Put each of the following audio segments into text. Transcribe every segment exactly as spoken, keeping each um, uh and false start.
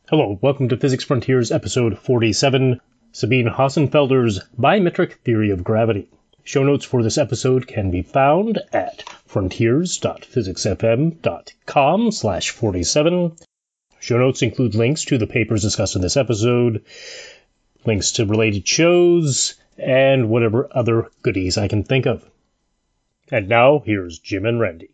Hello, welcome to Physics Frontiers episode forty-seven, Sabine Hossenfelder's Bimetric Theory of Gravity. Show notes for this episode can be found at frontiers.physicsfm.com slash 47. Show notes include links to the papers discussed in this episode, links to related shows, and whatever other goodies I can think of. And now, here's Jim and Randy.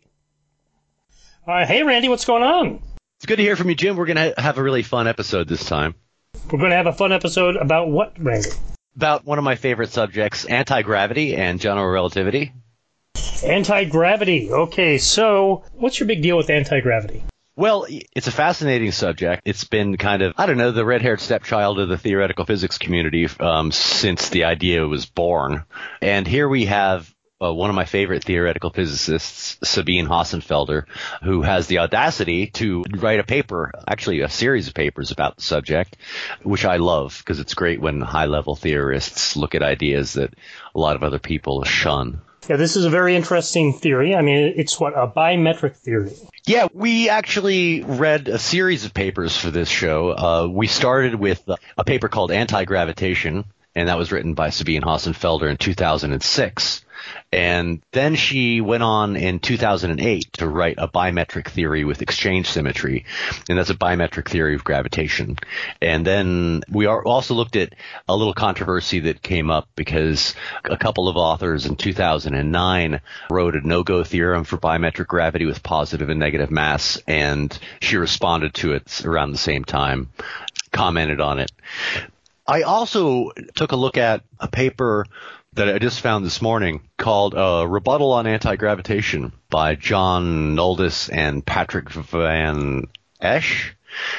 Uh, hey, Randy, what's going on? It's good to hear from you, Jim. We're going to have a really fun episode this time. We're going to have a fun episode about what, Randy? About one of my favorite subjects, anti-gravity and general relativity. Anti-gravity. Okay, so what's your big deal with anti-gravity? Well, it's a fascinating subject. It's been kind of, I don't know, the red-haired stepchild of the theoretical physics community um, since the idea was born. And here we have Uh, one of my favorite theoretical physicists, Sabine Hossenfelder, who has the audacity to write a paper, actually a series of papers about the subject, which I love because it's great when high-level theorists look at ideas that a lot of other people shun. Yeah, this is a very interesting theory. I mean, it's what, a bimetric theory. Yeah, we actually read a series of papers for this show. Uh, we started with a paper called Anti-Gravitation, and that was written by Sabine Hossenfelder in two thousand six. And then she went on in two thousand eight to write a bimetric theory with exchange symmetry, and that's a bimetric theory of gravitation. And then we are also looked at a little controversy that came up because a couple of authors in two thousand nine wrote a no-go theorem for bimetric gravity with positive and negative mass, and she responded to it around the same time, commented on it. I also took a look at a paper that I just found this morning called uh, Rebuttal on Anti-Gravitation by John Noldus and Patrick Van Esch.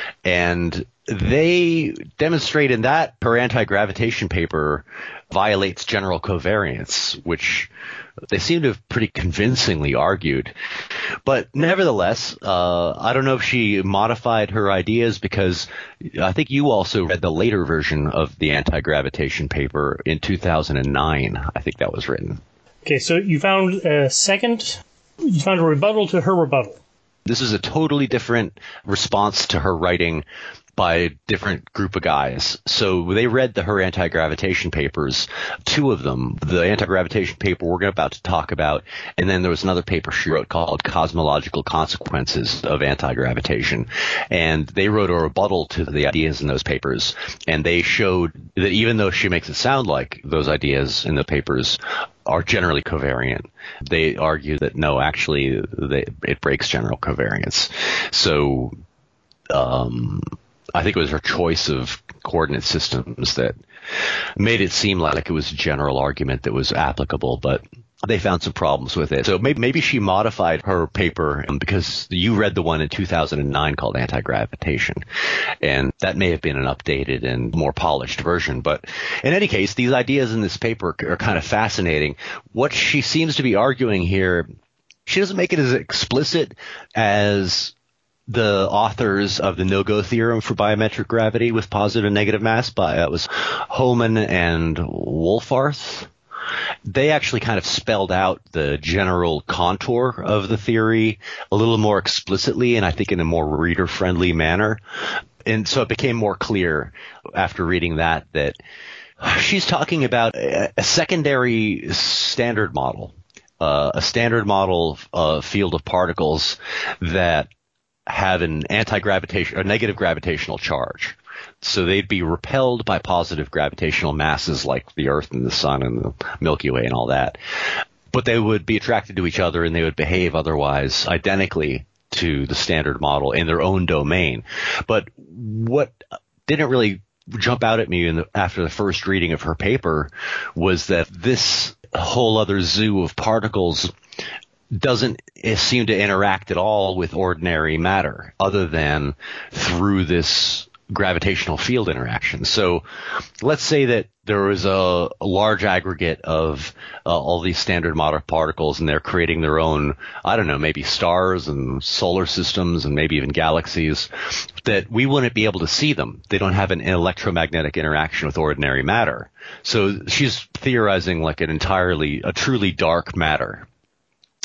And they demonstrate in that her anti-gravitation paper violates general covariance, which they seem to have pretty convincingly argued. But nevertheless, uh, I don't know if she modified her ideas because I think you also read the later version of the anti-gravitation paper in two thousand nine. I think that was written. Okay, so you found a second, you found a rebuttal to her rebuttal. This is a totally different response to her writing by a different group of guys. So they read the her anti-gravitation papers, two of them, the anti-gravitation paper we're about to talk about, and then there was another paper she wrote called Cosmological Consequences of Anti-Gravitation. And they wrote a rebuttal to the ideas in those papers, and they showed that even though she makes it sound like those ideas in the papers are generally covariant, they argue that no, actually they, it breaks general covariance. So um I think it was her choice of coordinate systems that made it seem like it was a general argument that was applicable, but they found some problems with it. So maybe, maybe she modified her paper because you read the one in two thousand nine called Anti-Gravitation, and that may have been an updated and more polished version. But in any case, these ideas in this paper are kind of fascinating. What she seems to be arguing here, she doesn't make it as explicit as the authors of the no-go theorem for biometric gravity with positive and negative mass, by that was Hohmann and Wolfarth. They actually kind of spelled out the general contour of the theory a little more explicitly, and I think in a more reader-friendly manner. And so it became more clear after reading that that she's talking about a, a secondary standard model, uh, a standard model uh, field of particles that have an anti-gravitation or negative gravitational charge. So they'd be repelled by positive gravitational masses like the Earth and the Sun and the Milky Way and all that. But they would be attracted to each other and they would behave otherwise identically to the standard model in their own domain. But what didn't really jump out at me in the, after the first reading of her paper was that this whole other zoo of particles doesn't seem to interact at all with ordinary matter other than through this gravitational field interaction. So let's say that there was a, a large aggregate of uh, all these standard model particles and they're creating their own, I don't know, maybe stars and solar systems and maybe even galaxies, that we wouldn't be able to see them. They don't have an electromagnetic interaction with ordinary matter. So she's theorizing like an entirely, a truly dark matter.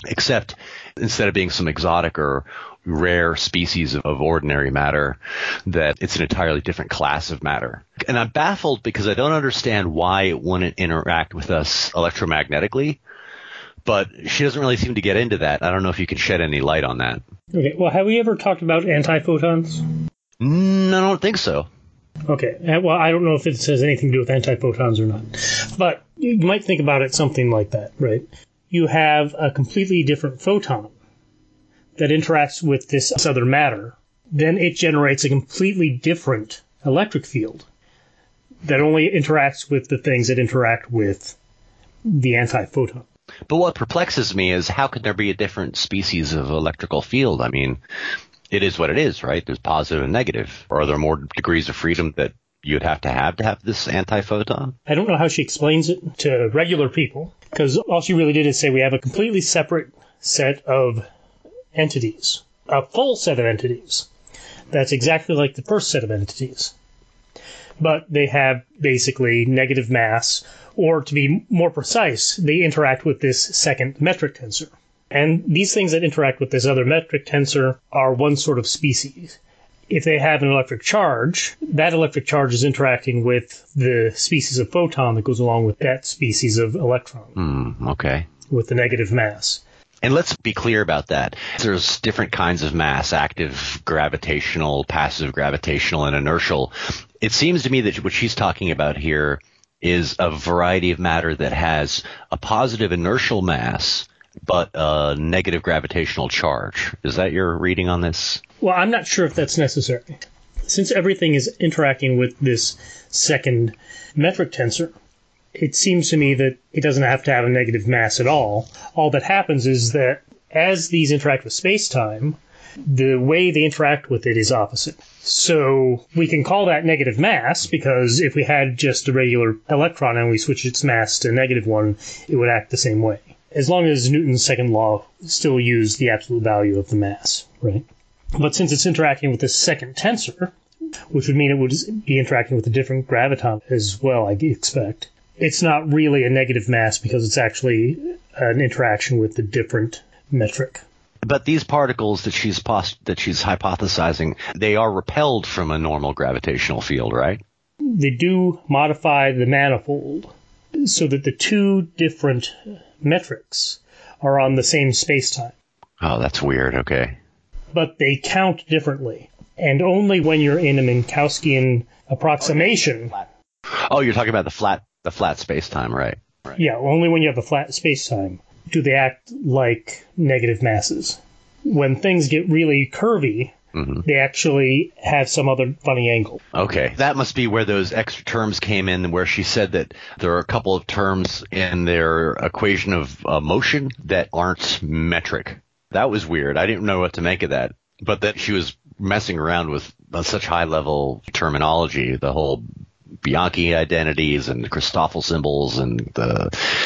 except instead of being some exotic or rare species of, of ordinary matter, that it's an entirely different class of matter. And I'm baffled because I don't understand why it wouldn't interact with us electromagnetically, but she doesn't really seem to get into that. I don't know if you can shed any light on that. Okay, well, have we ever talked about antiphotons? Mm, I don't think so. Okay, well, I don't know if it has anything to do with antiphotons or not, but you might think about it something like that, right? You have a completely different photon that interacts with this other matter, then it generates a completely different electric field that only interacts with the things that interact with the antiphoton. But what perplexes me is how could there be a different species of electrical field? I mean, it is what it is, right? There's positive and negative. Or are there more degrees of freedom that you'd have to have to have this antiphoton? I don't know how she explains it to regular people, because all she really did is say we have a completely separate set of entities, a full set of entities. That's exactly like the first set of entities. But they have basically negative mass, or to be more precise, they interact with this second metric tensor. And these things that interact with this other metric tensor are one sort of species. If they have an electric charge, that electric charge is interacting with the species of photon that goes along with that species of electron. Mm, okay. With the negative mass. And let's be clear about that. There's different kinds of mass, active gravitational, passive gravitational, and inertial. It seems to me that what she's talking about here is a variety of matter that has a positive inertial mass, but a negative gravitational charge. Is that your reading on this? Well, I'm not sure if that's necessary. Since everything is interacting with this second metric tensor, it seems to me that it doesn't have to have a negative mass at all. All that happens is that as these interact with space-time, the way they interact with it is opposite. So we can call that negative mass because if we had just a regular electron and we switch its mass to negative one, it would act the same way. As long as Newton's second law still used the absolute value of the mass, right? But since it's interacting with this second tensor, which would mean it would be interacting with a different graviton as well, I expect, it's not really a negative mass because it's actually an interaction with the different metric. But these particles that she's post- that she's hypothesizing, they are repelled from a normal gravitational field, right? They do modify the manifold so that the two different metrics are on the same spacetime. Oh, that's weird. Okay. But they count differently. And only when you're in a Minkowskian approximation. Oh, you're talking about the flat the flat spacetime, right? right? Yeah, only when you have the flat spacetime do they act like negative masses. When things get really curvy, mm-hmm. they actually have some other funny angle. Okay. That must be where those extra terms came in, where she said that there are a couple of terms in their equation of uh, motion that aren't metric. That was weird. I didn't know what to make of that. But that she was messing around with uh, such high-level terminology, the whole Bianchi identities and the Christoffel symbols and the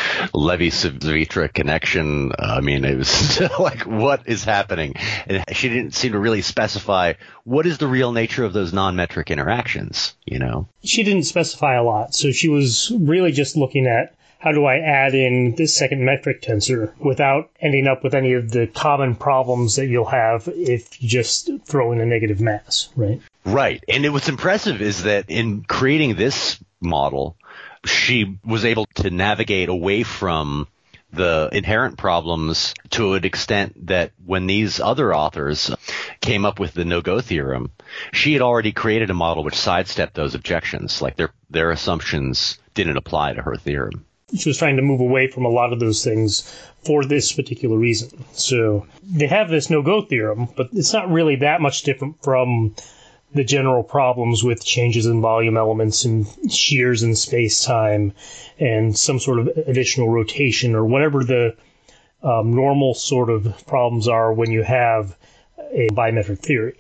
Levi-Civita connection. Uh, I mean, it was like, what is happening? And she didn't seem to really specify what is the real nature of those non-metric interactions, you know? She didn't specify a lot, so she was really just looking at how do I add in this second metric tensor without ending up with any of the common problems that you'll have if you just throw in a negative mass, right? Right. And it what's impressive is that in creating this model, she was able to navigate away from the inherent problems to an extent that when these other authors came up with the no-go theorem, she had already created a model which sidestepped those objections. Like their their assumptions didn't apply to her theorem. She was trying to move away from a lot of those things for this particular reason. So they have this no-go theorem, but it's not really that much different from the general problems with changes in volume elements and shears in space-time and some sort of additional rotation or whatever the um, normal sort of problems are when you have a bimetric theory.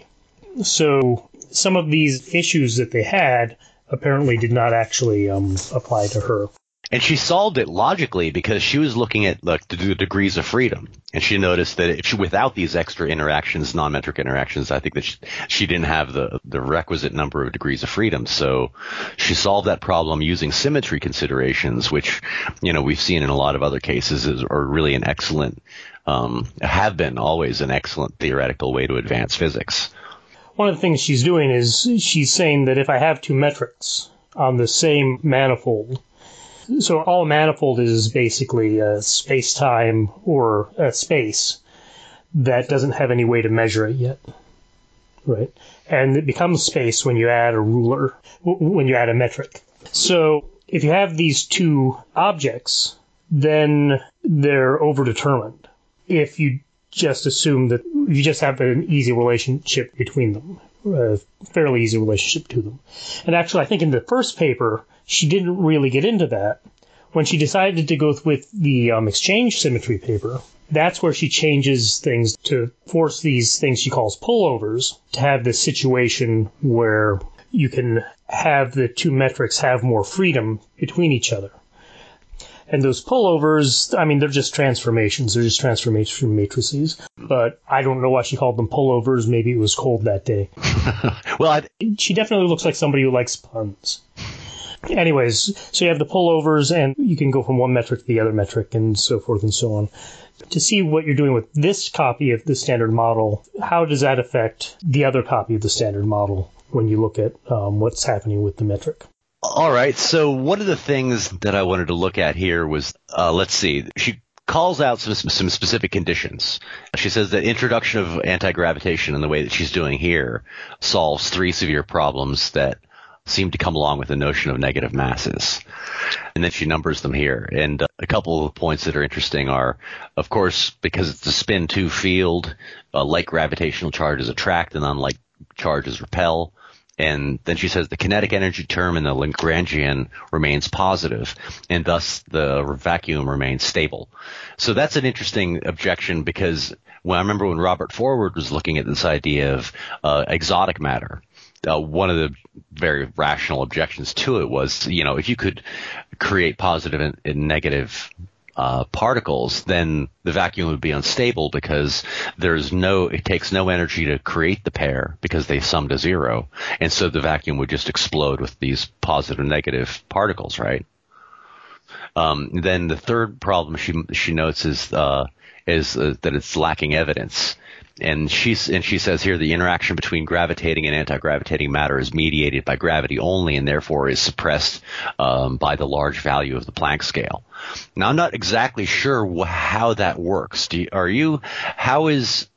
So some of these issues that they had apparently did not actually um, apply to her. And she solved it logically because she was looking at like the degrees of freedom, and she noticed that if she, without these extra interactions, non-metric interactions, I think that she, she didn't have the, the requisite number of degrees of freedom. So she solved that problem using symmetry considerations, which, you know, we've seen in a lot of other cases is, are really an excellent um, have been always an excellent theoretical way to advance physics. One of the things she's doing is she's saying that if I have two metrics on the same manifold, so all a manifold is basically a space-time or a space that doesn't have any way to measure it yet, right? And it becomes space when you add a ruler, when you add a metric. So if you have these two objects, then they're overdetermined. If you just assume that you just have an easy relationship between them, a fairly easy relationship to them. And actually, I think in the first paper, she didn't really get into that. When she decided to go with the um, exchange symmetry paper, that's where she changes things to force these things she calls pullovers to have this situation where you can have the two metrics have more freedom between each other. And those pullovers, I mean, they're just transformations. They're just transformation matrices. But I don't know why she called them pullovers. Maybe it was cold that day. Well, I'd... she definitely looks like somebody who likes puns. Anyways, so you have the pullovers, and you can go from one metric to the other metric, and so forth and so on. To see what you're doing with this copy of the standard model, how does that affect the other copy of the standard model when you look at um, what's happening with the metric? All right. So one of the things that I wanted to look at here was, uh, let's see, she calls out some, some specific conditions. She says that introduction of anti-gravitation in the way that she's doing here solves three severe problems that seem to come along with the notion of negative masses. And then she numbers them here. And uh, a couple of points that are interesting are, of course, because it's a spin two field, uh, like gravitational charges attract and unlike charges repel. And then she says the kinetic energy term in the Lagrangian remains positive, and thus the vacuum remains stable. So that's an interesting objection, because when I remember when Robert Forward was looking at this idea of uh, exotic matter, uh, one of the very rational objections to it was, you know, if you could create positive and, and negative Uh, particles, then the vacuum would be unstable, because there's no, it takes no energy to create the pair because they sum to zero. And so the vacuum would just explode with these positive and negative particles, right? Um, then the third problem she, she notes is, uh, is uh, that it's lacking evidence. And she's, and she says here the interaction between gravitating and anti-gravitating matter is mediated by gravity only, and therefore is suppressed um, by the large value of the Planck scale. Now, I'm not exactly sure wh- how that works. Do you, are you? How is?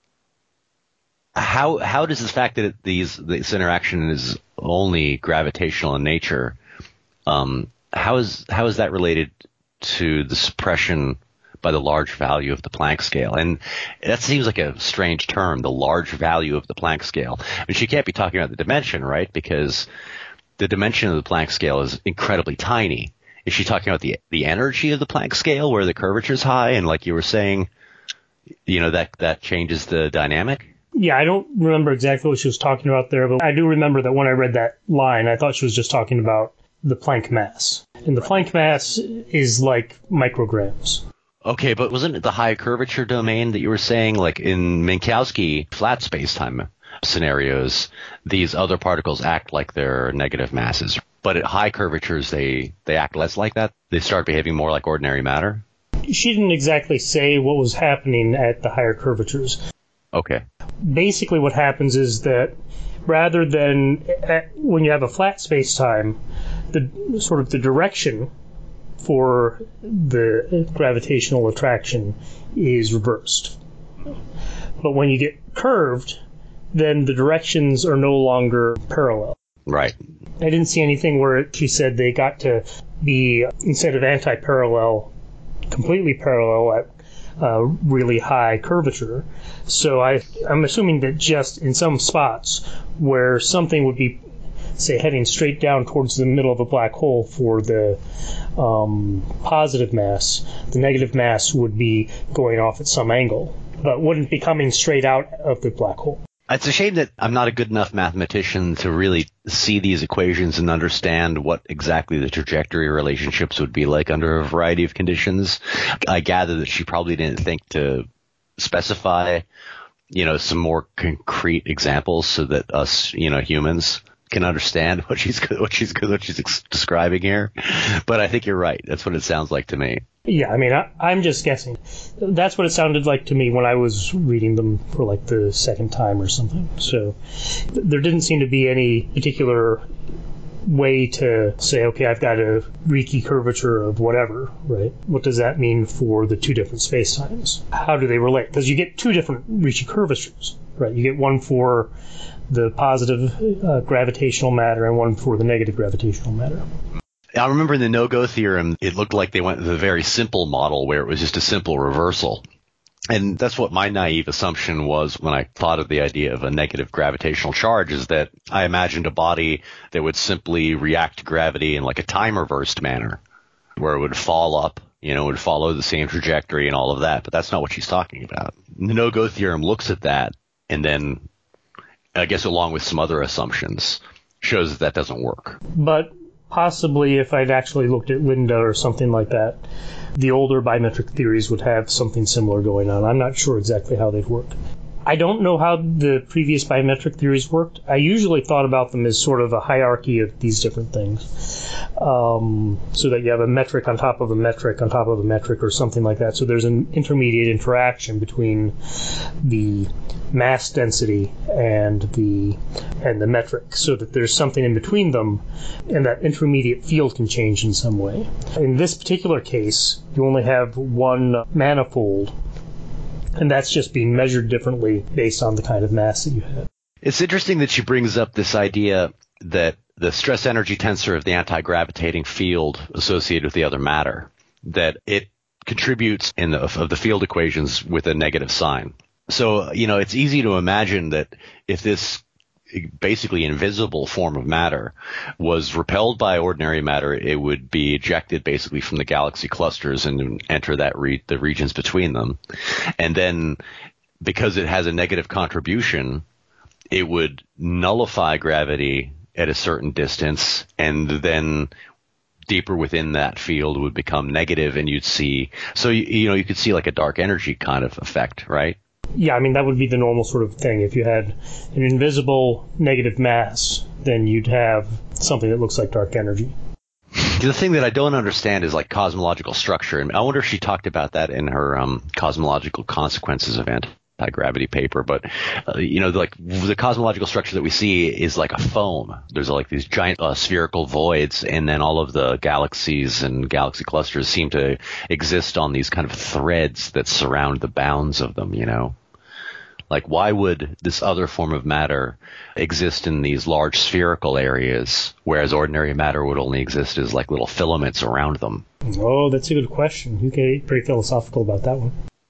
How how does the fact that it, these this interaction is only gravitational in nature? Um, how is how is that related to the suppression by the large value of the Planck scale? And that seems like a strange term, the large value of the Planck scale. I mean, she can't be talking about the dimension, right? Because the dimension of the Planck scale is incredibly tiny. Is she talking about the the energy of the Planck scale, where the curvature is high, and like you were saying, you know, that that changes the dynamic? Yeah, I don't remember exactly what she was talking about there, but I do remember that when I read that line, I thought she was just talking about the Planck mass. And the Planck mass is like micrograms. Okay, but wasn't it the high curvature domain that you were saying, like in Minkowski flat space-time scenarios, these other particles act like they're negative masses, but at high curvatures they, they act less like that? They start behaving more like ordinary matter? She didn't exactly say what was happening at the higher curvatures. Okay. Basically what happens is that rather than at, when you have a flat space-time, the sort of the direction for the gravitational attraction is reversed. But when you get curved, then the directions are no longer parallel. Right. I didn't see anything where she said they got to be, instead of anti-parallel, completely parallel at uh, really high curvature. So I, I'm assuming that just in some spots where something would be, say, heading straight down towards the middle of a black hole for the um, positive mass, the negative mass would be going off at some angle, but wouldn't be coming straight out of the black hole. It's a shame that I'm not a good enough mathematician to really see these equations and understand what exactly the trajectory relationships would be like under a variety of conditions. I gather that she probably didn't think to specify, you know, some more concrete examples so that us, you know, humans can understand what she's what she's what she's describing here. But I think you're right. That's what it sounds like to me. Yeah, I mean, I, I'm just guessing. That's what it sounded like to me when I was reading them for like the second time or something. So th- there didn't seem to be any particular way to say, okay, I've got a Ricci curvature of whatever, right? What does that mean for the two different spacetimes? How do they relate? Because you get two different Ricci curvatures, right? You get one for the positive uh, gravitational matter and one for the negative gravitational matter. I remember in the no-go theorem, it looked like they went with a very simple model where it was just a simple reversal. And that's what my naive assumption was when I thought of the idea of a negative gravitational charge, is that I imagined a body that would simply react to gravity in like a time-reversed manner, where it would fall up, you know, would follow the same trajectory and all of that. But that's not what she's talking about. The no-go theorem looks at that and then, I guess along with some other assumptions, shows that that doesn't work. But possibly if I'd actually looked at Linda or something like that, the older biometric theories would have something similar going on. I'm not sure exactly how they'd work. I don't know how the previous biometric theories worked. I usually thought about them as sort of a hierarchy of these different things, um, so that you have a metric on top of a metric on top of a metric or something like that. So there's an intermediate interaction between the mass density and the and the metric, so that there's something in between them, and that intermediate field can change in some way. In this particular case, you only have one manifold, and that's just being measured differently based on the kind of mass that you have. It's interesting that she brings up this idea that the stress energy tensor of the anti-gravitating field associated with the other matter, that it contributes in the, of the field equations with a negative sign. So, you know, it's easy to imagine that if this basically invisible form of matter was repelled by ordinary matter, it would be ejected basically from the galaxy clusters and enter that re- the regions between them. And then because it has a negative contribution, it would nullify gravity at a certain distance, and then deeper within that field would become negative, and you'd see, so you, you know, you could see like a dark energy kind of effect, right? Yeah, I mean, that would be the normal sort of thing. If you had an invisible negative mass, then you'd have something that looks like dark energy. The thing that I don't understand is like cosmological structure. And I wonder if she talked about that in her um, cosmological consequences of anti-gravity paper. But, uh, you know, like the cosmological structure that we see is like a foam. There's like these giant uh, spherical voids, and then all of the galaxies and galaxy clusters seem to exist on these kind of threads that surround the bounds of them, you know? Like, why would this other form of matter exist in these large spherical areas, whereas ordinary matter would only exist as like little filaments around them? Oh, that's a good question. You get pretty philosophical about that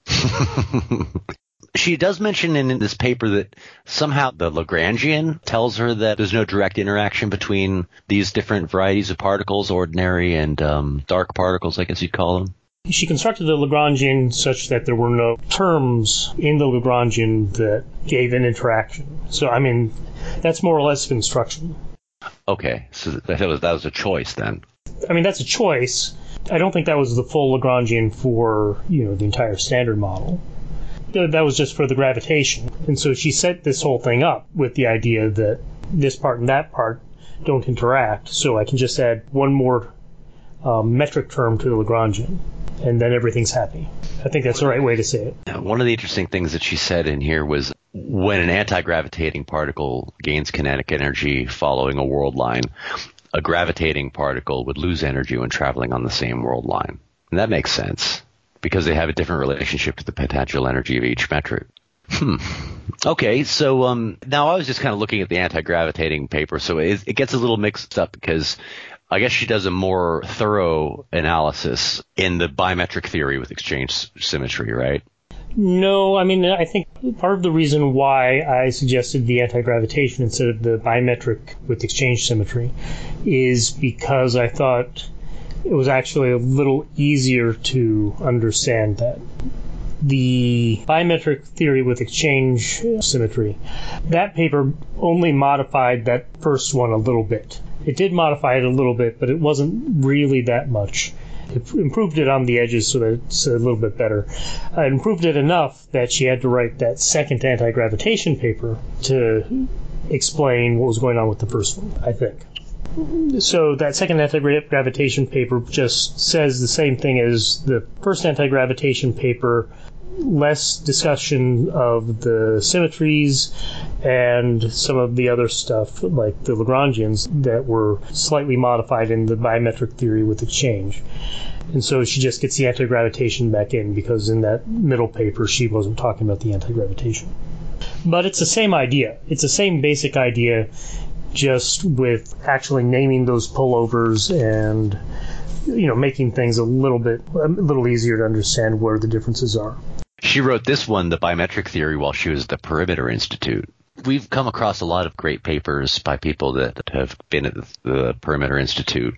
one. She does mention in this paper that somehow the Lagrangian tells her that there's no direct interaction between these different varieties of particles, ordinary and um, dark particles, I guess you'd call them. She constructed the Lagrangian such that there were no terms in the Lagrangian that gave an interaction. So, I mean, that's more or less construction. Okay, so that was that was a choice then. I mean, that's a choice. I don't think that was the full Lagrangian for, you know, the entire standard model. That was just for the gravitation. And so she set this whole thing up with the idea that this part and that part don't interact, so I can just add one more um, metric term to the Lagrangian, and then everything's happy. I think that's the right way to say it. Now, one of the interesting things that she said in here was when an anti-gravitating particle gains kinetic energy following a world line, a gravitating particle would lose energy when traveling on the same world line. And that makes sense, because they have a different relationship to the potential energy of each metric. Hmm. Okay, so um, now I was just kind of looking at the anti-gravitating paper, so it, it gets a little mixed up because I guess she does a more thorough analysis in the biometric theory with exchange symmetry, right? No, I mean, I think part of the reason why I suggested the anti-gravitation instead of the biometric with exchange symmetry is because I thought it was actually a little easier to understand that. The biometric theory with exchange symmetry, that paper only modified that first one a little bit. It did modify it a little bit, but it wasn't really that much. It improved it on the edges so that it's a little bit better. It improved it enough that she had to write that second anti-gravitation paper to explain what was going on with the first one, I think. So that second anti-gravitation paper just says the same thing as the first anti-gravitation paper, less discussion of the symmetries and some of the other stuff like the Lagrangians that were slightly modified in the biometric theory with exchange. And so she just gets the anti-gravitation back in because in that middle paper she wasn't talking about the anti-gravitation. But it's the same idea. It's the same basic idea, just with actually naming those pullovers and, you know, making things a little bit a little easier to understand where the differences are. She wrote this one, the biometric theory, while she was at the Perimeter Institute. We've come across a lot of great papers by people that have been at the Perimeter Institute.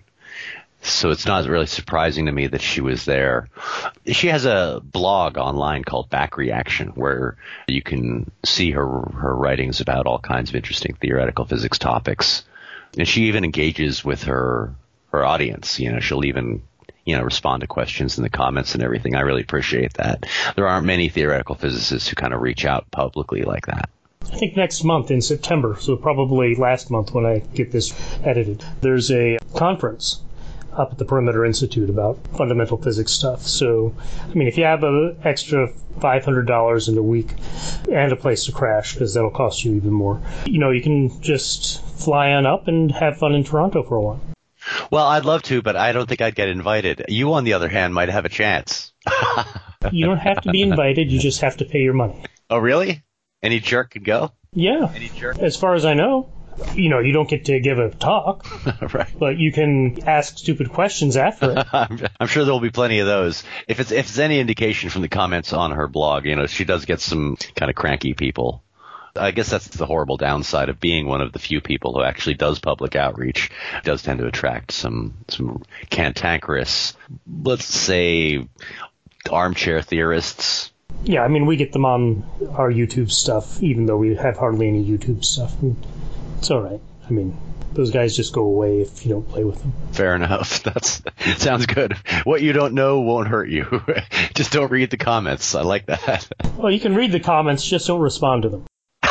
So it's not really surprising to me that she was there. She has a blog online called Back Reaction, where you can see her her writings about all kinds of interesting theoretical physics topics. And she even engages with her her audience. You know, she'll even, you know, respond to questions in the comments and everything. I really appreciate that. There aren't many theoretical physicists who kind of reach out publicly like that. I think next month in September, so probably last month when I get this edited, there's a conference up at the Perimeter Institute about fundamental physics stuff. So, I mean, if you have an extra five hundred dollars in a week and a place to crash, because that'll cost you even more, you know, you can just fly on up and have fun in Toronto for a while. Well, I'd love to, but I don't think I'd get invited. You, on the other hand, might have a chance. You don't have to be invited. You just have to pay your money. Oh, really? Any jerk could go? Yeah. Any jerk? As far as I know. You know, you don't get to give a talk, right. But you can ask stupid questions after it. I'm, I'm sure there will be plenty of those. If it's if it's any indication from the comments on her blog, you know, she does get some kind of cranky people. I guess that's the horrible downside of being one of the few people who actually does public outreach. It does tend to attract some some cantankerous, let's say, armchair theorists. Yeah, I mean, we get them on our YouTube stuff, even though we have hardly any YouTube stuff. It's all right. I mean, those guys just go away if you don't play with them. Fair enough. That's sounds good. What you don't know won't hurt you. Just don't read the comments. I like that. Well, you can read the comments, just don't respond to them.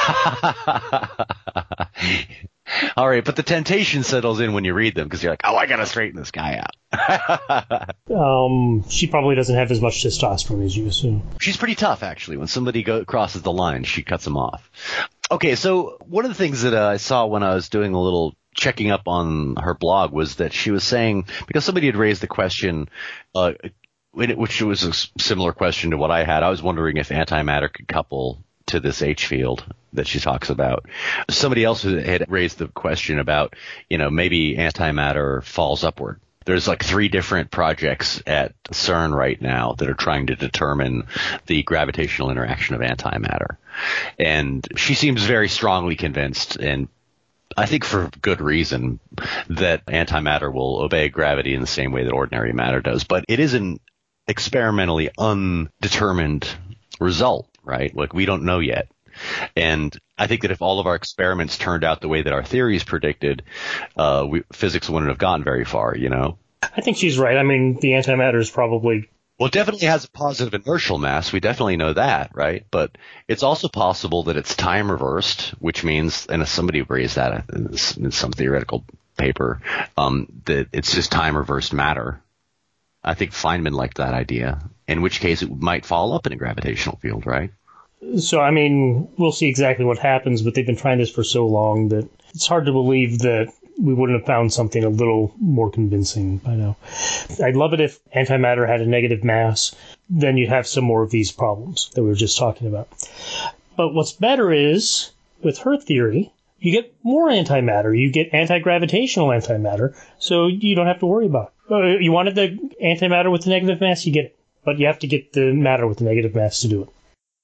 All right, but the temptation settles in when you read them because you're like, oh, I got to straighten this guy out. um, she probably doesn't have as much testosterone as you assume. She's pretty tough, actually. When somebody go, crosses the line, she cuts them off. Okay, so one of the things that uh, I saw when I was doing a little checking up on her blog was that she was saying, because somebody had raised the question, uh, which was a similar question to what I had, I was wondering if antimatter could couple to this H field that she talks about. Somebody else had raised the question about, you know, maybe antimatter falls upward. There's like three different projects at CERN right now that are trying to determine the gravitational interaction of antimatter. And she seems very strongly convinced, and I think for good reason, that antimatter will obey gravity in the same way that ordinary matter does. But it is an experimentally undetermined result, right? Like, we don't know yet. And I think that if all of our experiments turned out the way that our theories predicted, uh, we, physics wouldn't have gotten very far, you know? I think she's right. I mean, the antimatter is probably... Well, it definitely has a positive inertial mass. We definitely know that, right? But it's also possible that it's time reversed, which means, and somebody raised that in some theoretical paper, um, that it's just time reversed matter. I think Feynman liked that idea, in which case it might fall up in a gravitational field, right? So, I mean, we'll see exactly what happens, but they've been trying this for so long that it's hard to believe that we wouldn't have found something a little more convincing by now. I'd love it if antimatter had a negative mass. Then you'd have some more of these problems that we were just talking about. But what's better is, with her theory, you get more antimatter. You get anti-gravitational antimatter, so you don't have to worry about it. Uh, you wanted the antimatter with the negative mass, you get it. But you have to get the matter with the negative mass to do it.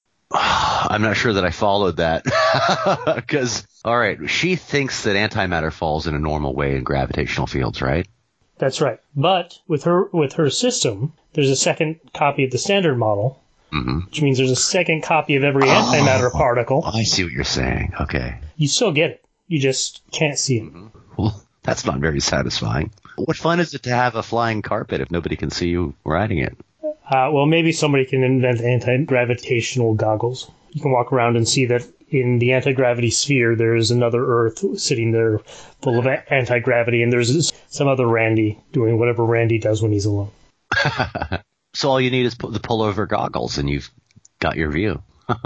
I'm not sure that I followed that. Because, all right, she thinks that antimatter falls in a normal way in gravitational fields, right? That's right. But with her with her system, there's a second copy of the standard model, mm-hmm. which means there's a second copy of every antimatter oh, particle. I see what you're saying. Okay. You still get it. You just can't see it. Mm-hmm. Well, that's not very satisfying. What fun is it to have a flying carpet if nobody can see you riding it? Uh, well, maybe somebody can invent anti-gravitational goggles. You can walk around and see that in the anti-gravity sphere, there's another Earth sitting there full of a- anti-gravity, and there's some other Randy doing whatever Randy does when he's alone. So all you need is the pullover goggles, and you've got your view.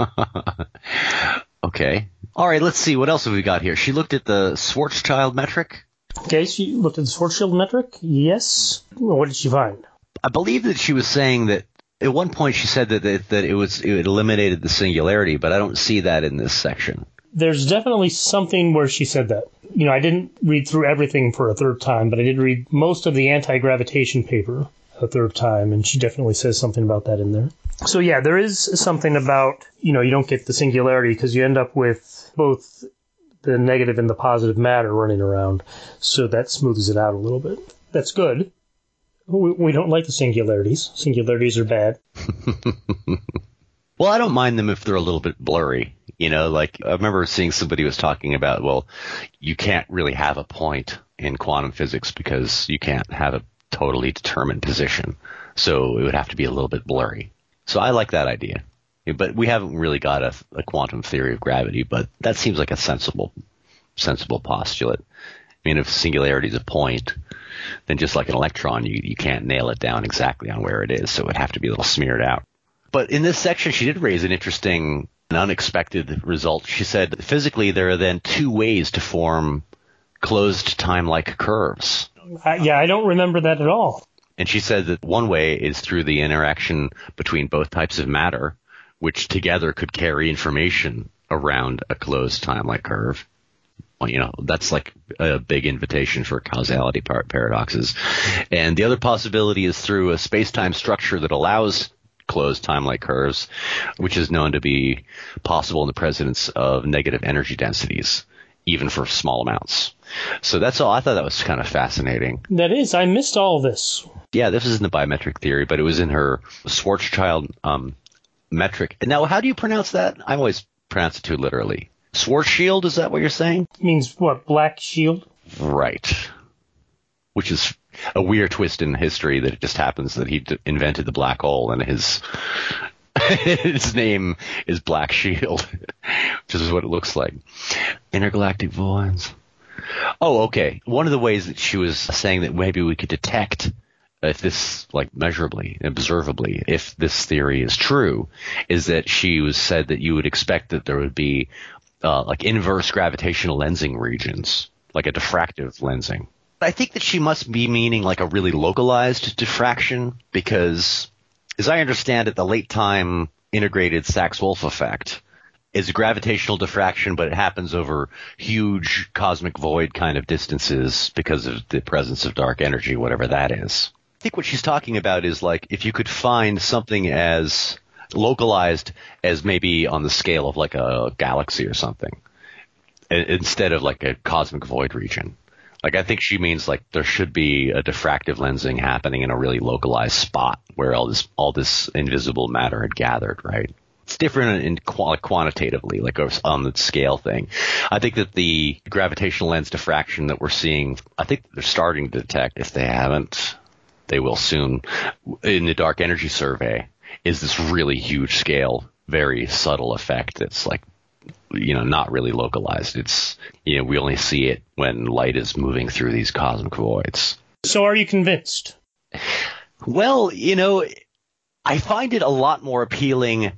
Okay. All right, let's see. What else have we got here? She looked at the Schwarzschild metric. Okay, she looked at the Schwarzschild metric? Yes. Well, what did she find? I believe that she was saying that at one point she said that that, that it was it eliminated the singularity, but I don't see that in this section. There's definitely something where she said that. You know, I didn't read through everything for a third time, but I did read most of the anti-gravitation paper a third time, and she definitely says something about that in there. So yeah, there is something about, you know, you don't get the singularity because you end up with both the negative and the positive matter running around, so that smooths it out a little bit. That's good. We, we don't like the singularities. Singularities are bad. Well, I don't mind them if they're a little bit blurry. You know, like I remember seeing somebody was talking about, well, you can't really have a point in quantum physics because you can't have a totally determined position. So it would have to be a little bit blurry. So I like that idea. But we haven't really got a, a quantum theory of gravity, but that seems like a sensible, sensible postulate. I mean, if singularity is a point, then just like an electron, you, you can't nail it down exactly on where it is, so it would have to be a little smeared out. But in this section, she did raise an interesting and unexpected result. She said, physically, there are then two ways to form closed time-like curves. Uh, yeah, I don't remember that at all. And she said that one way is through the interaction between both types of matter, which together could carry information around a closed time-like curve. Well, you know, that's like a big invitation for causality par- paradoxes. And the other possibility is through a space-time structure that allows closed time-like curves, which is known to be possible in the presence of negative energy densities, even for small amounts. So that's all. I thought that was kind of fascinating. That is. I missed all this. Yeah, this is in the biometric theory, but it was in her Schwarzschild um, metric. Now, how do you pronounce that? I always pronounce it too literally. Schwarzschild, is that what you're saying? It means what? Black shield? Right. Which is a weird twist in history that it just happens that he d- invented the black hole and his his name is Black Shield, which is what it looks like. Intergalactic voids. Oh, okay. One of the ways that she was saying that maybe we could detect if this, like measurably, observably, if this theory is true, is that she was said that you would expect that there would be uh, like inverse gravitational lensing regions, like a diffractive lensing. I think that she must be meaning like a really localized diffraction because, as I understand it, the late time integrated Sachs-Wolf effect is a gravitational diffraction, but it happens over huge cosmic void kind of distances because of the presence of dark energy, whatever that is. I think what she's talking about is like if you could find something as localized as maybe on the scale of like a galaxy or something, instead of like a cosmic void region. Like, I think she means like there should be a diffractive lensing happening in a really localized spot where all this all this invisible matter had gathered, right? It's different in qual- quantitatively, like on the scale thing. I think that the gravitational lens diffraction that we're seeing, I think they're starting to detect, if they haven't, they will soon, in the dark energy survey, is this really huge scale, very subtle effect that's like, you know, not really localized. It's, you know, we only see it when light is moving through these cosmic voids. So are you convinced? Well, you know, I find it a lot more appealing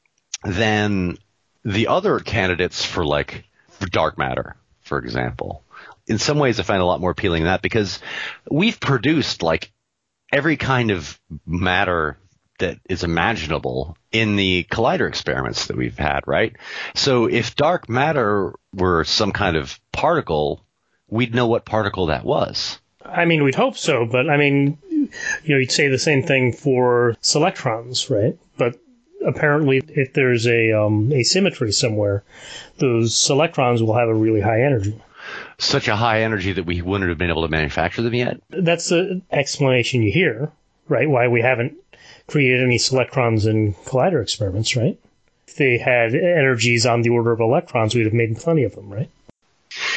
than the other candidates for like for dark matter, for example. In some ways, I find it a lot more appealing than that because we've produced like every kind of matter that is imaginable in the collider experiments that we've had, right? So if dark matter were some kind of particle, we'd know what particle that was. I mean, we'd hope so, but I mean, you know, you'd say the same thing for selectrons, right? But apparently if there's a um, asymmetry somewhere, those selectrons will have a really high energy. Such a high energy that we wouldn't have been able to manufacture them yet? That's the explanation you hear, right? Why we haven't created any selectrons in collider experiments, right? If they had energies on the order of electrons, we'd have made plenty of them, right?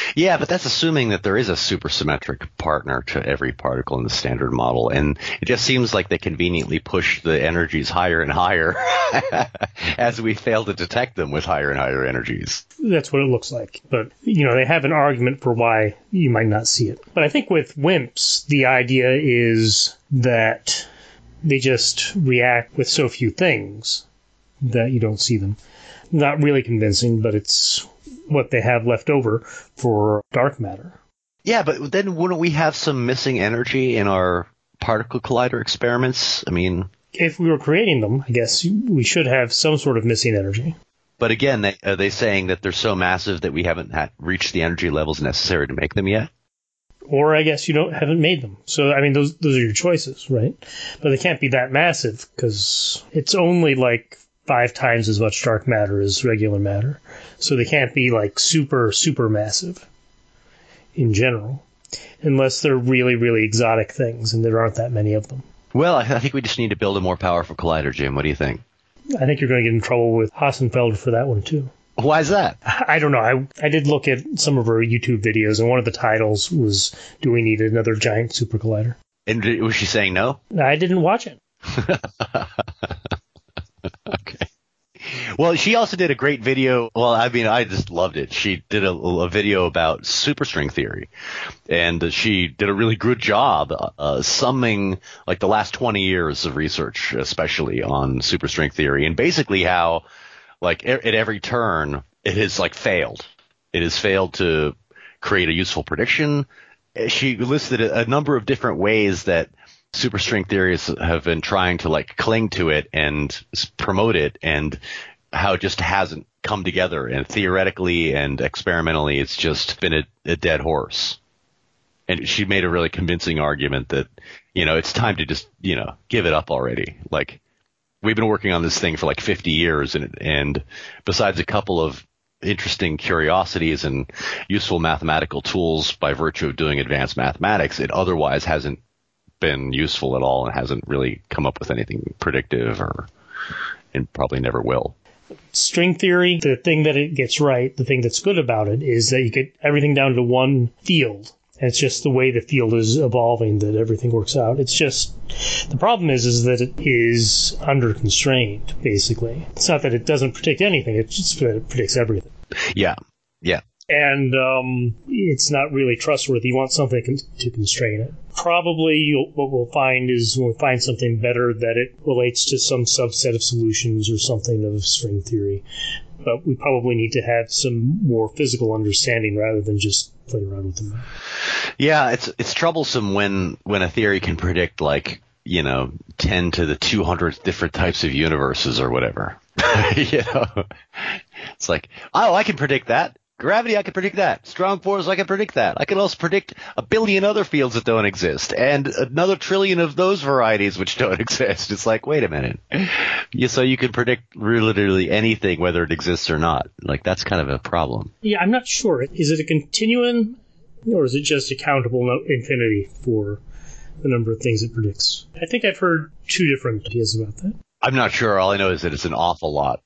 Yeah, but that's assuming that there is a supersymmetric partner to every particle in the standard model. And it just seems like they conveniently push the energies higher and higher as we fail to detect them with higher and higher energies. That's what it looks like. But, you know, they have an argument for why you might not see it. But I think with WIMPs, the idea is that they just react with so few things that you don't see them. Not really convincing, but it's what they have left over for dark matter. Yeah, but then wouldn't we have some missing energy in our particle collider experiments? I mean, if we were creating them, I guess we should have some sort of missing energy. But again, they, are they saying that they're so massive that we haven't had, reached the energy levels necessary to make them yet? Or I guess you don't haven't made them. So, I mean, those those are your choices, right? But they can't be that massive because it's only like five times as much dark matter as regular matter. So they can't be like super, super massive in general, unless they're really, really exotic things, and there aren't that many of them. Well, I think we just need to build a more powerful collider, Jim. What do you think? I think you're going to get in trouble with Hassenfelder for that one, too. Why is that? I don't know. I I did look at some of her YouTube videos, and one of the titles was, "Do we need another giant super collider?" And was she saying no? I didn't watch it. Okay. Well, she also did a great video. Well, I mean, I just loved it. She did a, a video about superstring theory, and she did a really good job uh, summing like the last twenty years of research, especially on superstring theory, and basically how like at every turn it has like failed. It has failed to create a useful prediction. She listed a, a number of different ways that superstring theorists have been trying to like cling to it and promote it, and how it just hasn't come together. And theoretically and experimentally, it's just been a, a dead horse. And she made a really convincing argument that, you know, it's time to just, you know, give it up already. Like, we've been working on this thing for like fifty years, and and besides a couple of interesting curiosities and useful mathematical tools by virtue of doing advanced mathematics, it otherwise hasn't been useful at all and hasn't really come up with anything predictive, or and probably never will. String theory, the thing that it gets right, the thing that's good about it, is that you get everything down to one field. And it's just the way the field is evolving that everything works out. It's just, the problem is, is that it is under constrained, basically. It's not that it doesn't predict anything, it's just that it predicts everything. Yeah, yeah. And um, it's not really trustworthy. You want something con- to constrain it. Probably you'll, what we'll find is we'll find something better that it relates to some subset of solutions or something of string theory. But we probably need to have some more physical understanding rather than just play around with them. Yeah, it's it's troublesome when, when a theory can predict, like, you know, ten to the two hundredth different types of universes or whatever. You know, it's like, oh, I can predict that. Gravity, I can predict that. Strong force, I can predict that. I can also predict a billion other fields that don't exist, and another trillion of those varieties which don't exist. It's like, wait a minute. Yeah, so you can predict literally anything, whether it exists or not. Like, that's kind of a problem. Yeah, I'm not sure. Is it a continuum, or is it just a countable no- infinity for the number of things it predicts? I think I've heard two different ideas about that. I'm not sure. All I know is that it's an awful lot.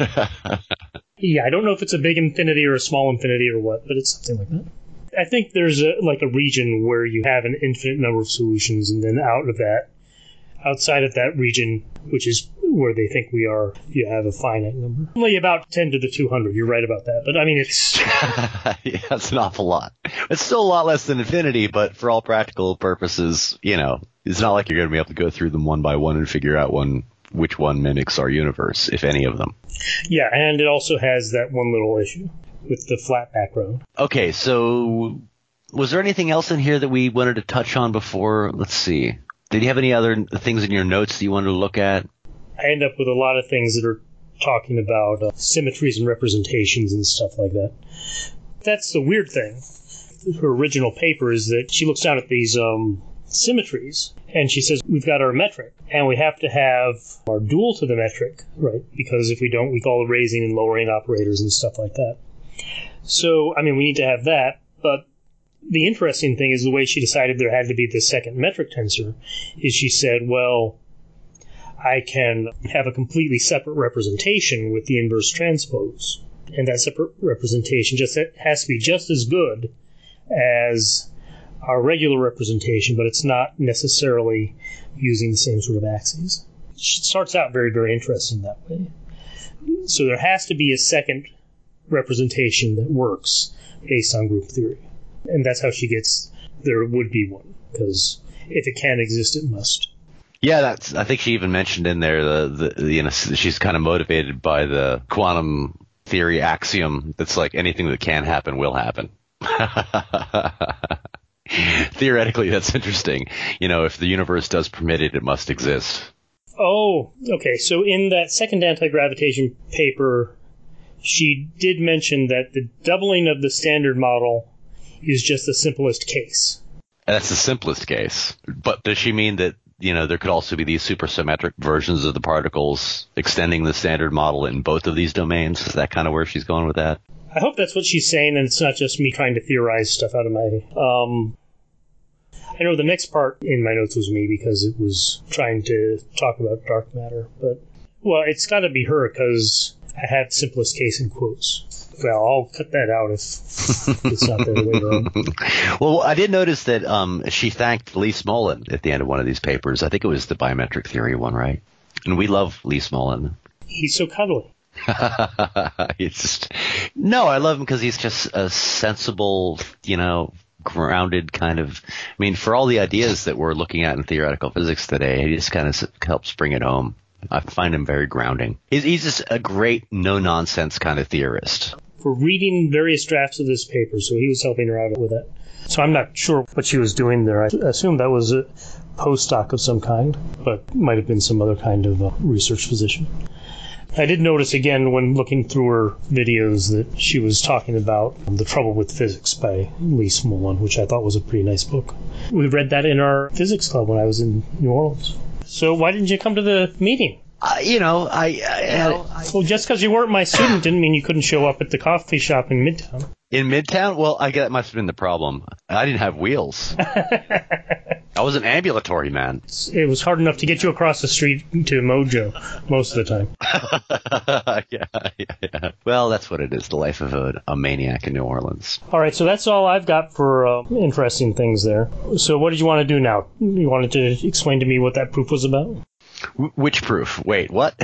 Yeah, I don't know if it's a big infinity or a small infinity or what, but it's something like that. I think there's a, like a region where you have an infinite number of solutions, and then out of that, outside of that region, which is where they think we are, you have a finite number. Only about ten to the two hundred. You're right about that. But I mean, it's... Yeah, it's an awful lot. It's still a lot less than infinity, but for all practical purposes, you know, it's not like you're going to be able to go through them one by one and figure out one which one mimics our universe, if any of them. Yeah, and it also has that one little issue with the flat background. Okay, so was there anything else in here that we wanted to touch on before? Let's see. Did you have any other things in your notes that you wanted to look at? I end up with a lot of things that are talking about uh, symmetries and representations and stuff like that. That's the weird thing. Her original paper is that she looks down at these um, symmetries, and she says, we've got our metric, and we have to have our dual to the metric, right? Because if we don't, we call the raising and lowering operators and stuff like that. So, I mean, we need to have that, but the interesting thing is the way she decided there had to be the second metric tensor is she said, well, I can have a completely separate representation with the inverse transpose. And that separate representation just has to be just as good as our regular representation, but it's not necessarily using the same sort of axes. It starts out very, very interesting that way. So there has to be a second representation that works based on group theory. And that's how she gets there would be one, because if it can exist, it must. Yeah, that's. I think she even mentioned in there the, the you know she's kind of motivated by the quantum theory axiom that's like anything that can happen will happen. Theoretically, that's interesting. You know, if the universe does permit it, it must exist. Oh, okay. So in that second anti-gravitation paper, she did mention that the doubling of the standard model is just the simplest case. That's the simplest case. But does she mean that, you know, there could also be these supersymmetric versions of the particles extending the standard model in both of these domains? Is that kind of where she's going with that? I hope that's what she's saying, and it's not just me trying to theorize stuff out of my... Um, I know the next part in my notes was me because it was trying to talk about dark matter. But, well, it's got to be her because I had simplest case in quotes. Well, I'll cut that out if it's not there later on. Well, I did notice that um, she thanked Lee Smolin at the end of one of these papers. I think it was the biometric theory one, right? And we love Lee Smolin. He's so cuddly. It's just, no, I love him because he's just a sensible, you know, grounded kind of. I mean, for all the ideas that we're looking at in theoretical physics today, he just kind of helps bring it home. I find him very grounding. He's, he's just a great no-nonsense kind of theorist. For reading various drafts of this paper, so he was helping her out with that. So I'm not sure what she was doing there. I assume that was a postdoc of some kind, but might have been some other kind of uh, research position. I did notice again when looking through her videos that she was talking about The Trouble with Physics by Lee Smolin, which I thought was a pretty nice book. We read that in our physics club when I was in New Orleans. So why didn't you come to the meeting? Uh, you know, I... I, you know, I well, just because you weren't my student didn't mean you couldn't show up at the coffee shop in Midtown. In Midtown? Well, I guess that must have been the problem. I didn't have wheels. I was an ambulatory man. It was hard enough to get you across the street to Mojo most of the time. yeah, yeah, yeah. Well, that's what it is, the life of a, a maniac in New Orleans. All right, so that's all I've got for uh, interesting things there. So what did you want to do now? You wanted to explain to me what that proof was about? W- which proof? Wait, what?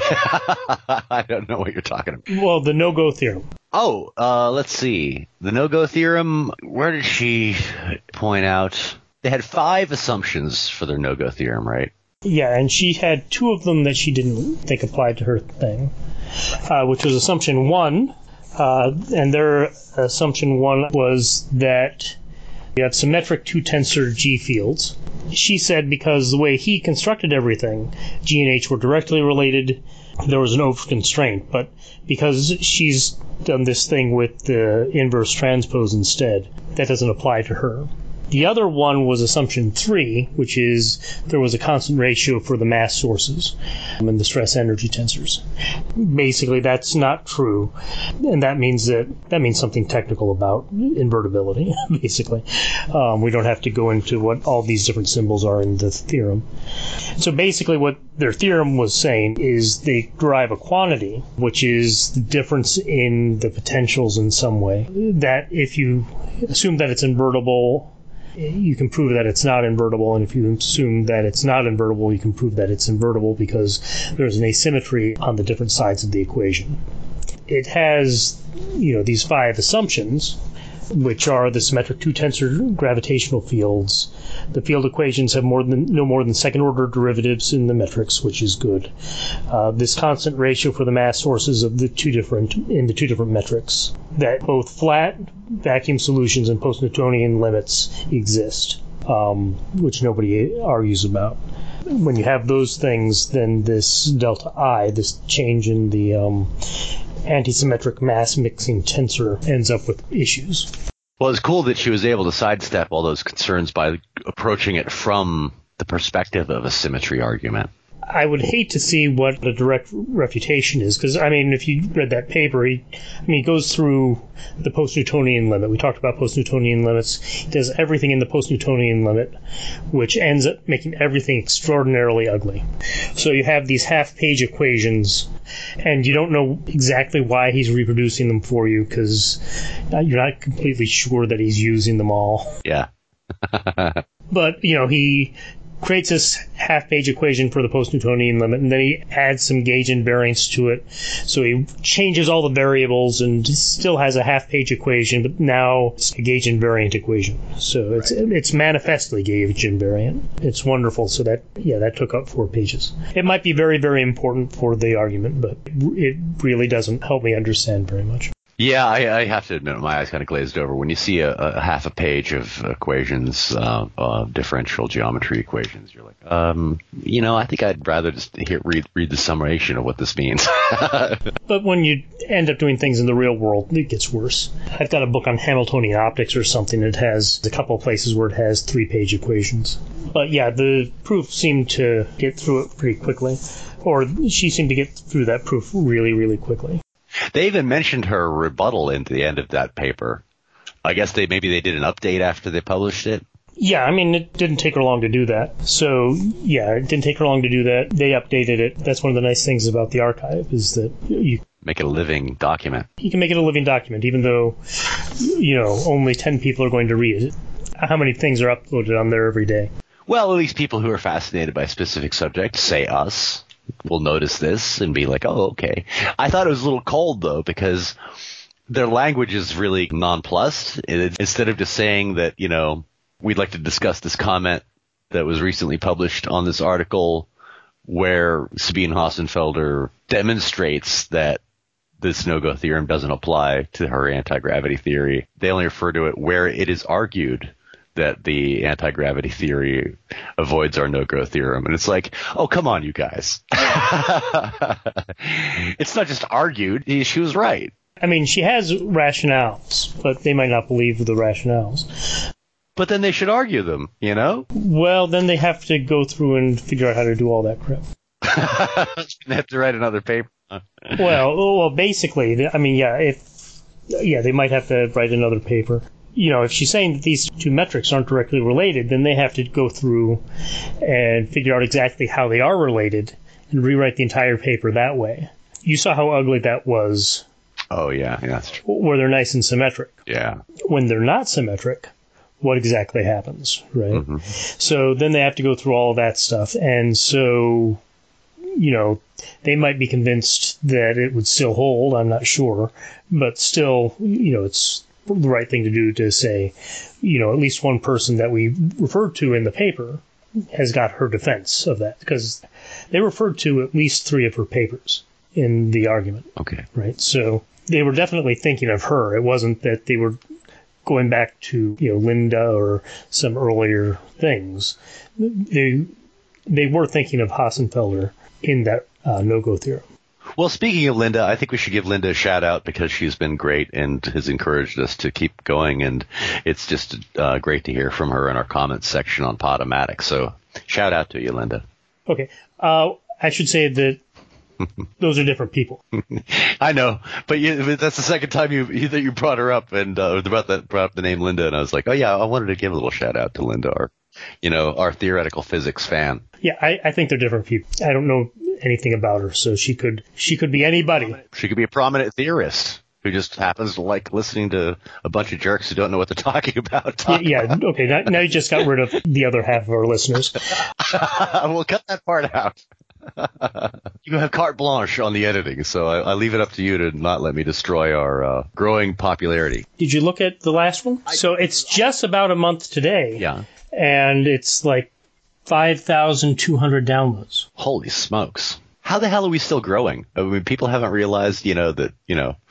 I don't know what you're talking about. Well, the no-go theorem. Oh, uh, let's see. The no-go theorem, where did she point out? They had five assumptions for their no-go theorem, right? Yeah, and she had two of them that she didn't think applied to her thing, uh, which was assumption one. Uh, and their assumption one was that you have symmetric two-tensor G fields. She said because the way he constructed everything, G and H were directly related, there was an over-constraint. But because she's done this thing with the inverse transpose instead, that doesn't apply to her. The other one was assumption three, which is there was a constant ratio for the mass sources and the stress energy tensors. Basically, that's not true, and that means that that means something technical about invertibility. Basically, um, we don't have to go into what all these different symbols are in the theorem. So basically, what their theorem was saying is they derive a quantity, which is the difference in the potentials in some way. That if you assume that it's invertible, you can prove that it's not invertible, and if you assume that it's not invertible, you can prove that it's invertible because there's an asymmetry on the different sides of the equation. It has, you know, these five assumptions, which are the symmetric two-tensor gravitational fields. The field equations have more than no more than second-order derivatives in the metrics, which is good. Uh, this constant ratio for the mass sources of the two different in the two different metrics. That both flat vacuum solutions and post-Newtonian limits exist, um, which nobody argues about. When you have those things, then this delta I, this change in the um, antisymmetric mass mixing tensor, ends up with issues. Well, it's cool that she was able to sidestep all those concerns by approaching it from the perspective of a symmetry argument. I would hate to see what the direct refutation is, because, I mean, if you read that paper, he, I mean, he goes through the post-Newtonian limit. We talked about post-Newtonian limits. He does everything in the post-Newtonian limit, which ends up making everything extraordinarily ugly. So you have these half-page equations, and you don't know exactly why he's reproducing them for you, because you're not completely sure that he's using them all. Yeah. But, you know, he creates this half-page equation for the post-Newtonian limit, and then he adds some gauge invariance to it. So he changes all the variables and still has a half-page equation, but now it's a gauge invariant equation. So it's right. It's manifestly gauge invariant. It's wonderful. So that, yeah, that took up four pages. It might be very, very important for the argument, but it really doesn't help me understand very much. Yeah, I, I have to admit, my eyes kind of glazed over when you see a, a half a page of equations, uh, uh, differential geometry equations. You're like, um, you know, I think I'd rather just hear, read read the summation of what this means. But when you end up doing things in the real world, it gets worse. I've got a book on Hamiltonian optics or something that has a couple of places where it has three-page equations. But yeah, the proof seemed to get through it pretty quickly, or she seemed to get through that proof really, really quickly. They even mentioned her rebuttal into the end of that paper. I guess they maybe they did an update after they published it. Yeah, I mean, it didn't take her long to do that. So, yeah, it didn't take her long to do that. They updated it. That's one of the nice things about the archive is that you make it a living document. You can make it a living document, even though, you know, only ten people are going to read it. How many things are uploaded on there every day? Well, at least people who are fascinated by a specific subject, say us, will notice this and be like, oh, okay. I thought it was a little cold, though, because their language is really nonplussed. Instead of just saying that, you know, we'd like to discuss this comment that was recently published on this article where Sabine Hossenfelder demonstrates that this no-go theorem doesn't apply to her anti-gravity theory. They only refer to it where it is argued that the anti-gravity theory avoids our no-go theorem. And it's like, oh, come on, you guys. It's not just argued. She was right. I mean, she has rationales, but they might not believe the rationales. But then they should argue them, you know? Well, then they have to go through and figure out how to do all that crap. They have to write another paper. well, well, basically, I mean, yeah, if yeah, they might have to write another paper. You know, if she's saying that these two metrics aren't directly related, then they have to go through and figure out exactly how they are related and rewrite the entire paper that way. You saw how ugly that was. Oh, yeah, yeah, that's true. Where they're nice and symmetric. Yeah. When they're not symmetric, what exactly happens, right? Mm-hmm. So then they have to go through all of that stuff. And so, you know, they might be convinced that it would still hold. I'm not sure. But still, you know, it's the right thing to do to say, you know, at least one person that we referred to in the paper has got her defense of that, because they referred to at least three of her papers in the argument. Okay. Right. So they were definitely thinking of her. It wasn't that they were going back to, you know, Linda or some earlier things. They they were thinking of Hossenfelder in that uh, no-go theorem. Well, speaking of Linda, I think we should give Linda a shout out because she's been great and has encouraged us to keep going. And it's just uh, great to hear from her in our comments section on Podomatic. So shout out to you, Linda. Okay. Uh, I should say that those are different people. I know, but, you, but that's the second time you, you that you brought her up and uh, about that brought up the name Linda. And I was like, oh, yeah, I wanted to give a little shout out to Linda, our, you know, our theoretical physics fan. Yeah, I, I think they're different people. I don't know anything about her, so she could she could be anybody. She could be a prominent theorist who just happens to like listening to a bunch of jerks who don't know what they're talking about. Yeah, yeah, okay. Now, now you just got rid of the other half of our listeners. We'll cut that part out. You have carte blanche on the editing, so I, I leave it up to you to not let me destroy our uh, growing popularity. Did you look at the last one? So it's just about a month today. Yeah. And it's like five thousand two hundred downloads. Holy smokes. How the hell are we still growing? I mean, people haven't realized, you know, that, you know,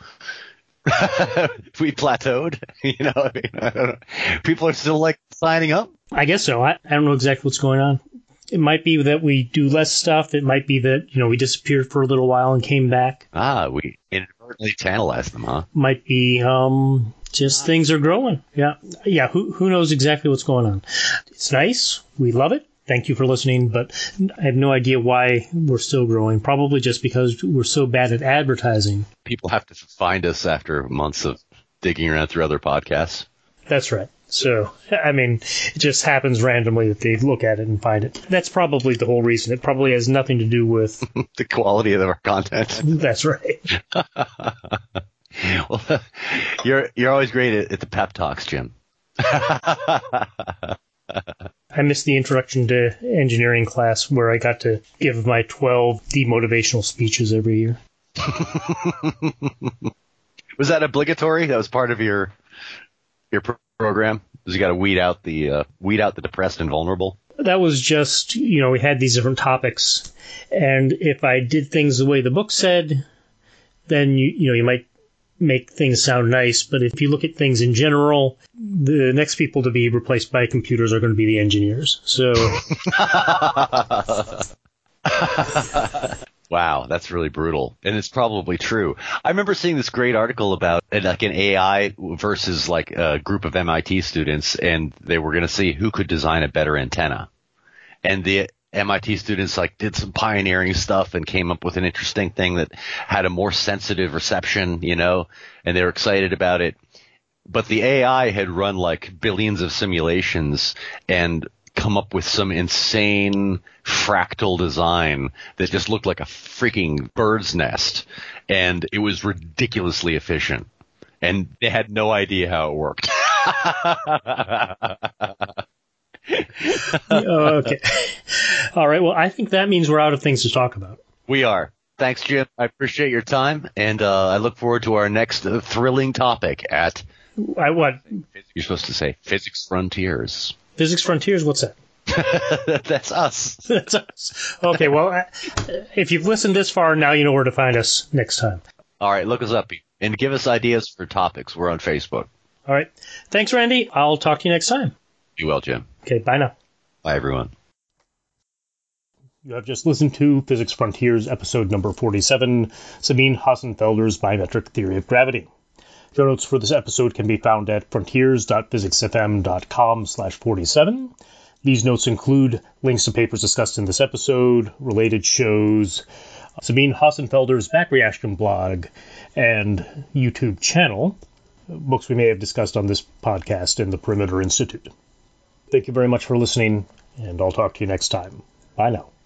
we plateaued. You know, I mean, I don't know. People are still like signing up. I guess so. I, I don't know exactly what's going on. It might be that we do less stuff. It might be that, you know, we disappeared for a little while and came back. Ah, we inadvertently tantalized them, huh? Might be um, just things are growing. Yeah. Yeah. Who who knows exactly what's going on? It's nice. We love it. thank you for listening, but I have no idea why we're still growing. Probably just because we're so bad at advertising. People have to find us after months of digging around through other podcasts. That's right. So, I mean, it just happens randomly that they look at it and find it. That's probably the whole reason. It probably has nothing to do with the quality of our content. That's right. Well, you're you're always great at, at the pep talks, Jim. I missed the introduction to engineering class where I got to give my twelve demotivational speeches every year. Was that obligatory? That was part of your your program? Was you got to weed out the uh, weed out the depressed and vulnerable? That was just, you know, we had these different topics, and if I did things the way the book said, then you you know you might make things sound nice, but if you look at things in general, the next people to be replaced by computers are going to be the engineers. So, wow, that's really brutal, and it's probably true. I remember seeing this great article about like an A I versus like a group of M I T students, and they were going to see who could design a better antenna, and the M I T students like did some pioneering stuff and came up with an interesting thing that had a more sensitive reception, you know, and they were excited about it. But the A I had run like billions of simulations and come up with some insane fractal design that just looked like a freaking bird's nest. And it was ridiculously efficient. And they had no idea how it worked. Okay. All right. Well, I think that means we're out of things to talk about. We are. Thanks, Jim. I appreciate your time, and uh, I look forward to our next uh, thrilling topic at... I what? You're supposed to say Physics Frontiers. Physics Frontiers? What's that? That's us. That's us. Okay. Well, if you've listened this far, now you know where to find us next time. All right. Look us up and give us ideas for topics. We're on Facebook. All right. Thanks, Randy. I'll talk to you next time. Be well, Jim. Okay, bye now. Bye, everyone. You have just listened to Physics Frontiers, episode number forty-seven, Sabine Hassenfelder's Biometric Theory of Gravity. Show notes for this episode can be found at frontiers.physicsfm.com slash 47. These notes include links to papers discussed in this episode, related shows, Sabine Hassenfelder's back reaction blog, and YouTube channel, books we may have discussed on this podcast, and the Perimeter Institute. Thank you very much for listening, and I'll talk to you next time. Bye now.